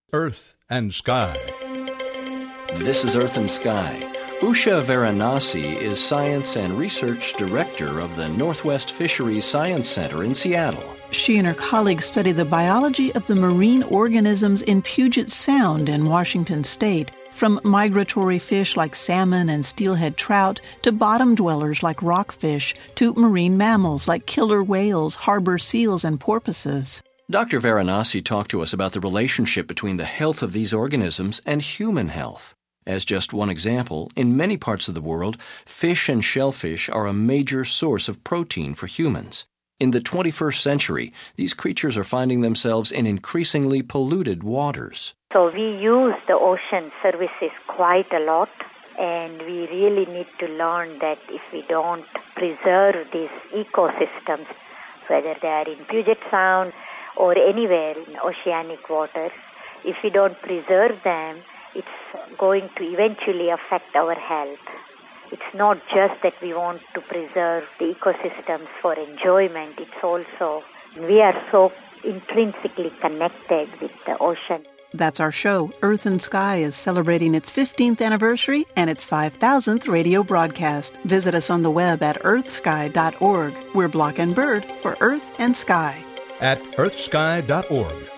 Earth and Sky. This is Earth and Sky. Usha Varanasi is Science and Research Director of the Northwest Fisheries Science Center in Seattle. She and her colleagues study the biology of the marine organisms in Puget Sound in Washington state, from migratory fish like salmon and steelhead trout to bottom dwellers like rockfish to marine mammals like killer whales, harbor seals, and porpoises. Dr. Varanasi talked to us about the relationship between the health of these organisms and human health. As just one example, in many parts of the world, fish and shellfish are a major source of protein for humans. In the 21st century, these creatures are finding themselves in increasingly polluted waters. So we use the ocean services quite a lot, and we really need to learn that if we don't preserve these ecosystems, whether they are in Puget Sound or anywhere in oceanic waters, if we don't preserve them, it's going to eventually affect our health. It's not just that we want to preserve the ecosystems for enjoyment, it's also, we are so intrinsically connected with the ocean. That's our show. Earth and Sky is celebrating its 15th anniversary and its 5,000th radio broadcast. Visit us on the web at earthsky.org. We're Block and Bird for Earth and Sky. At earthsky.org.